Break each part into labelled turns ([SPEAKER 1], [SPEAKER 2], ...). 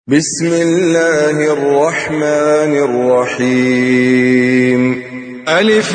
[SPEAKER 1] بسم الله الرحمن الرحيم. ألف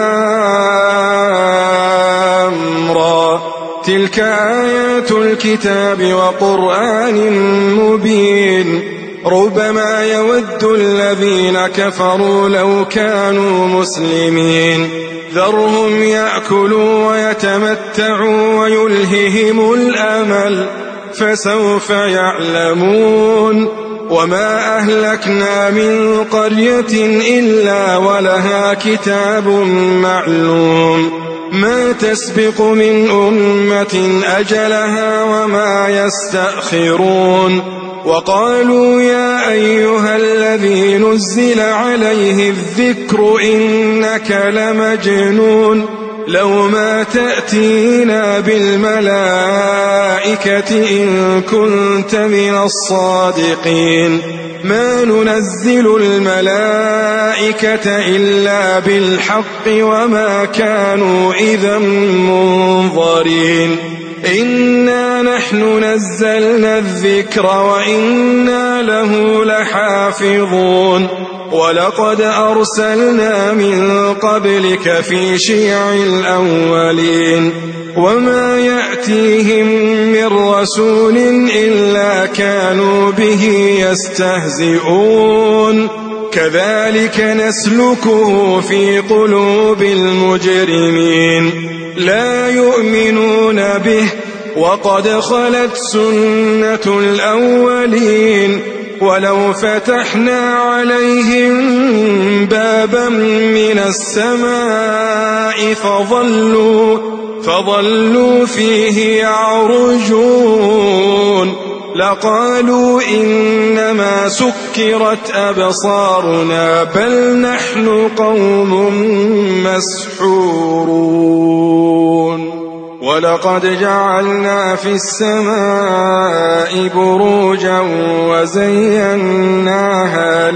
[SPEAKER 1] لام را، تلك آيات الكتاب وقرآن مبين. ربما يود الذين كفروا لو كانوا مسلمين. ذرهم يأكلوا ويتمتعوا ويلههم الأمل، فسوف يعلمون. وما أهلكنا من قرية إلا ولها كتاب معلوم، ما تسبق من أمة أجلها وما يستأخرون. وقالوا يا أيها الذي نزل عليه الذكر إنك لمجنون، لو ما تأتينا بالملائكة إن كنت من الصادقين. ما ننزل الملائكة إلا بالحق وما كانوا إذا منظرين. إنا نحن نزلنا الذكر وإنا له لحافظون. ولقد أرسلنا من قبلك في شيع الأولين، وما يأتيهم من رسول إلا كانوا به يستهزئون. كذلك نسلكه في قلوب المجرمين، لا يؤمنون به وقد خلت سنة الأولين. ولو فتحنا عليهم بابا من السماء فظلوا فيه يعرجون لقالوا إنما سكرت أبصارنا بل نحن قوم مسحورون. ولقد جعلنا في السماء بروجا وزيناها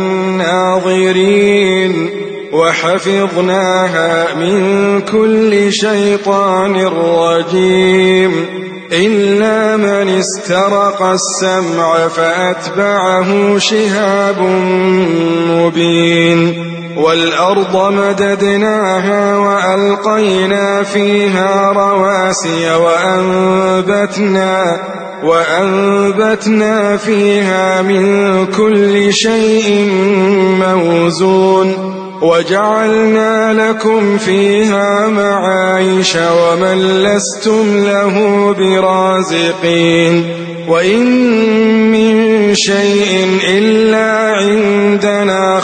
[SPEAKER 1] للناظرين وحفظناها من كل شيطان رجيم، إلا من استرق السمع فأتبعه شهاب مبين. والأرض مددناها وألقينا فيها رواسي وأنبتنا فيها من كل شيء موزون. وجعلنا لكم فيها معايش ومن لستم له برازقين. وإن من شيء إلا عندنا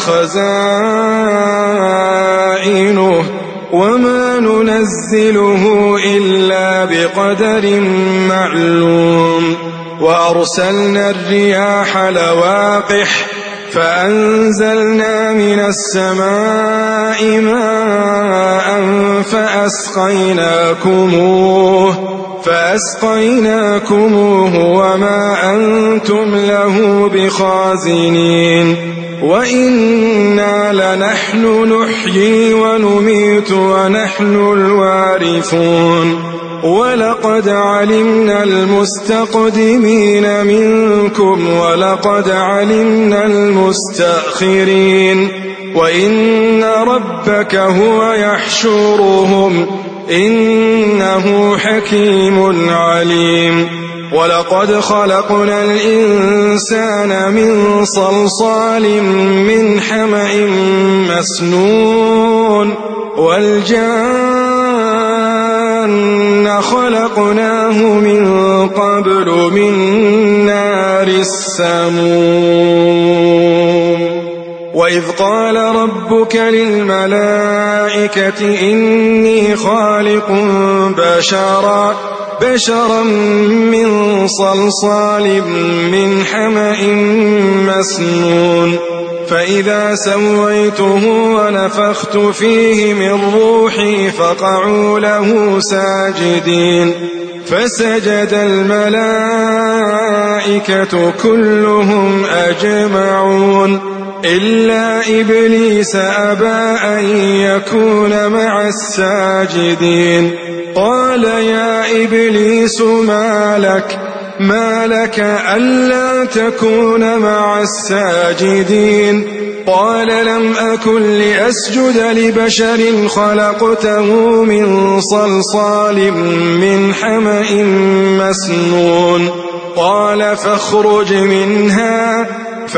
[SPEAKER 1] خزائنه وما ننزله إلا بقدر معلوم. وأرسلنا الرياح لواقح فأنزلنا من السماء ماء فأسقيناكموه وما أنتم له بخازنين. وإنا لنحن نحيي ونميت ونحن الوارثون. ولقد علمنا المستقدمين منكم ولقد علمنا المستأخرين. وإن ربك هو يحشرهم إنه حكيم عليم. ولقد خلقنا الإنسان من صلصال من حمأ مسنون. والجان خلقناه من قبل من نار السموم. وإذ قال ربك للملائكة إني خالق بشرا من صلصال من حمأ مسنون. فإذا سويته ونفخت فيه من روحي فقعوا له ساجدين. فسجد الملائكة كلهم أجمعون إلا إبليس أبى أن يكون مع الساجدين. قال يا إبليس ما لك ما لك ألا تكون مع الساجدين قال لم أكن لأسجد لبشر خلقته من صلصال من حمأ مسنون قال فاخرج منها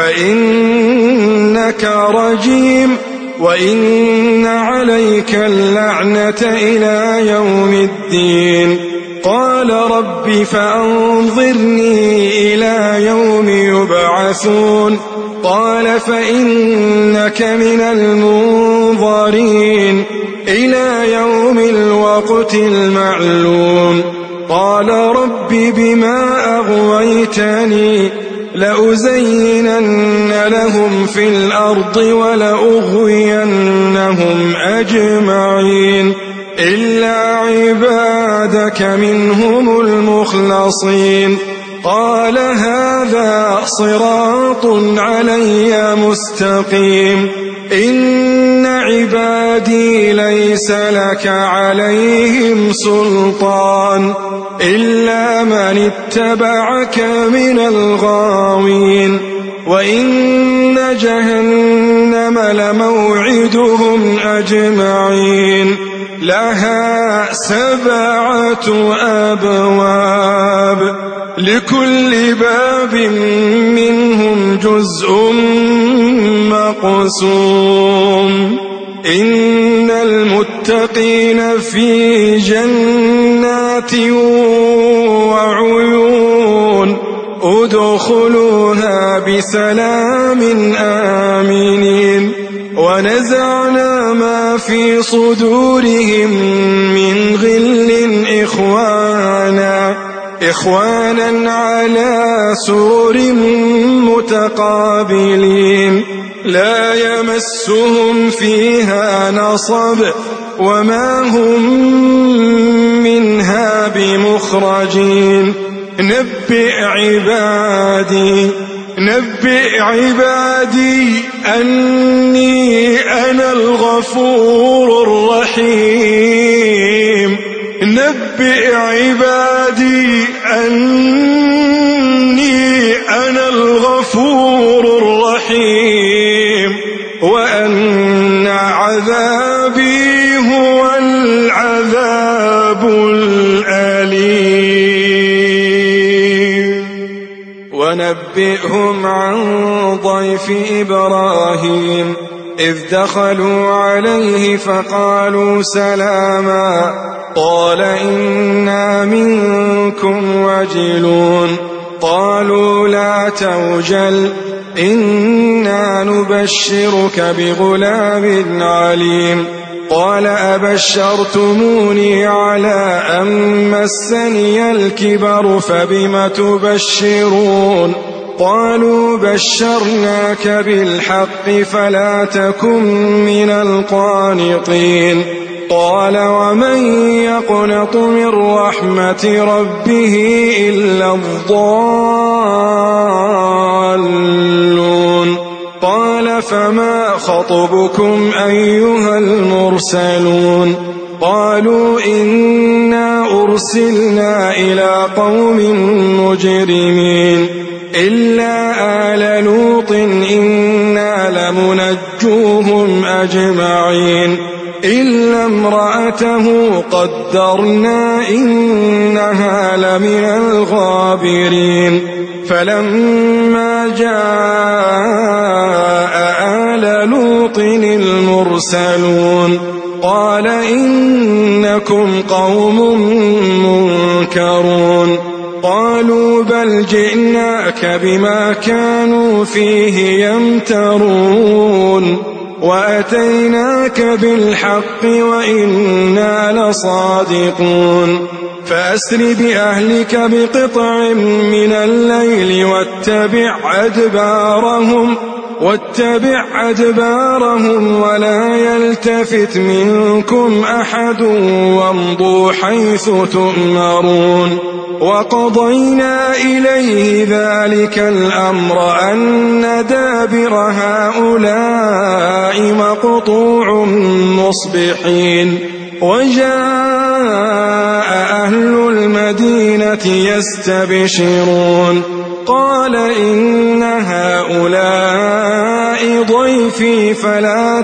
[SPEAKER 1] فإنك رجيم وإن عليك اللعنة إلى يوم الدين قال رب فأنظرني إلى يوم يبعثون قال فإنك من المنظرين إلى يوم الوقت المعلوم قال رب بما أغويتني لأزينن لهم في الأرض ولأغوينهم أجمعين إلا عبادك منهم المخلصين قال هذا صراط علي مستقيم إن عبادي ليس لك عليهم سلطان إلا من اتبعك من الغاوين وإن جهنم لموعدهم أجمعين لها 7 أبواب لكل باب منهم جزء مقسوم إن المتقين في جنات وعيون ادخلوها بسلام آمنين ونزعنا ما في صدورهم من غل إخوانا على سرر متقابلين لا يمسهم فيها نصب وما هم منها بمخرجين نبئ عبادي أني أنا الغفور الرحيم نبئ عبادي أني أنا الغفور الرحيم وأن عذابي هو العذاب الأليم ونبئهم عن ضيف إبراهيم إذ دخلوا عليه فقالوا سلاما قال إنا منكم وجلون قالوا لا توجل إنا نبشرك بغلام عليم قال أبشرتموني على أن مسني الكبر فبم تبشرون قالوا بشرناك بالحق فلا تكن من القانطين قال ومن يقنط من رحمة ربه إلا الضالون قال فما خطبكم أيها المرسلون قالوا إنا أرسلنا إلى قوم مجرمين إلا آل لوط إنا لمنجوهم أجمعين إلا امرأته قدرنا إنها لمن الغابرين فلما جاء آل لوط المرسلون قال إنكم قوم منكرون قالوا بل جئناك بما كانوا فيه يمترون وأتيناك بالحق وإنا لصادقون فأسر بأهلك بقطع من الليل واتبع أدبارهم ولا يلتفت منكم أحد وامضوا حيث تؤمرون وقضينا إليه ذلك الأمر أن دابر هؤلاء مقطوع مصبحين وجاء أهل المدينة يستبشرون قال إن هؤلاء ضيفي فلا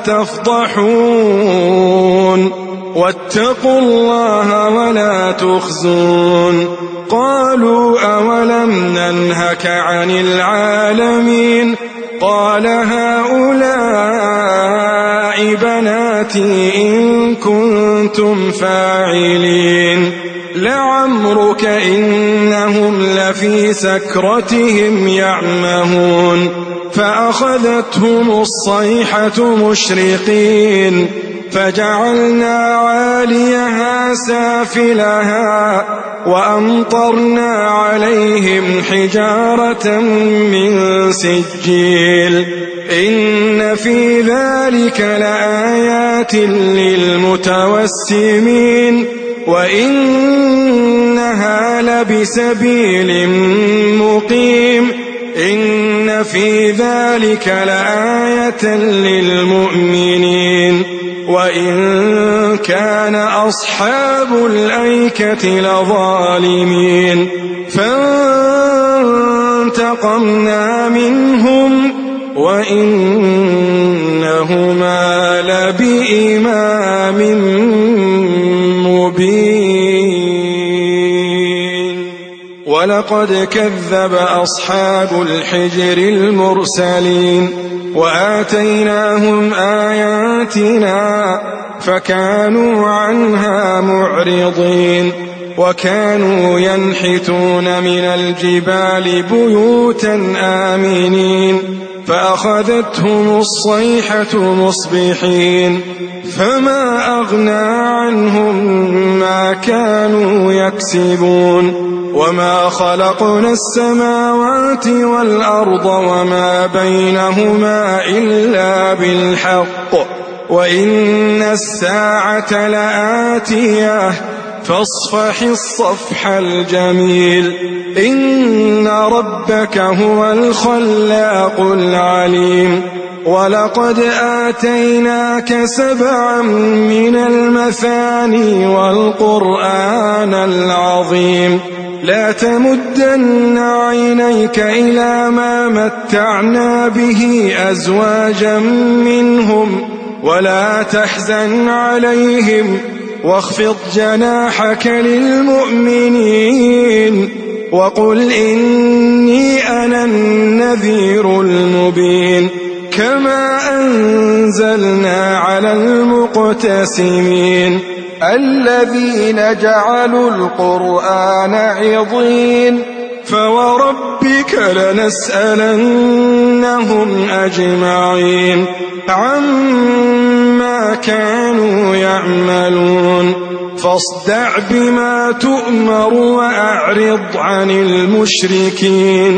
[SPEAKER 1] تفضحون واتقوا الله ولا تخزون قالوا أولم ننهك عن العالمين قال هؤلاء بناتي إن كنتم فاعلين لعمرك إنهم لفي سكرتهم يعمهون فأخذتهم الصيحة مشرقين فجعلنا عاليها سافلها وأمطرنا عليهم حجارة من سجيل إن في ذلك لآيات للمتوسمين وإنها لبسبيل مقيم إن في ذلك لآية للمؤمنين وإن كان أصحاب الأيكة لظالمين فانتقمنا منهم وإنهما لبإمام مبين ولقد كذب أصحاب الحجر المرسلين وآتيناهم آياتنا فكانوا عنها معرضين وكانوا ينحتون من الجبال بيوتا آمنين فأخذتهم الصيحة مصبحين فما أغنى عنهم ما كانوا يكسبون وما خلقنا السماوات والأرض وما بينهما إلا بالحق وإن الساعة لآتية فاصفح الصفح الجميل إن ربك هو الخلاق العليم ولقد آتيناك 7 من المثاني والقرآن العظيم لا تمدن عينيك إلى ما متعنا به أزواجا منهم ولا تحزن عليهم واخفض جناحك للمؤمنين وقل إني أنا النذير المبين كما أنزلنا على المقتسمين الذين جعلوا القرآن عضين فوربك لنسألنهم أجمعين عما كانوا يعملون فاصدع بما تؤمر وأعرض عن المشركين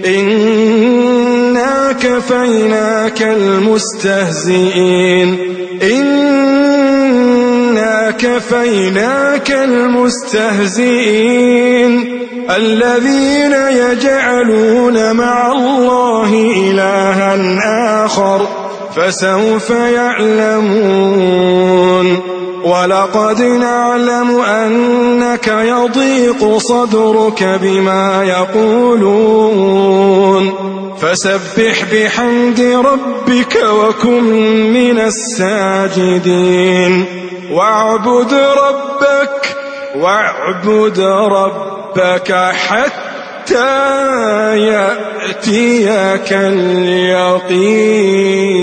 [SPEAKER 1] إنا كفيناك المستهزئين إنا كفيناك المستهزئين الذين يجعلون مع الله إلها آخر فسوف يعلمون ولقد نعلم أنك يضيق صدرك بما يقولون فسبح بحمد ربك وكن من الساجدين واعبد ربك حتى يأتيك اليقين.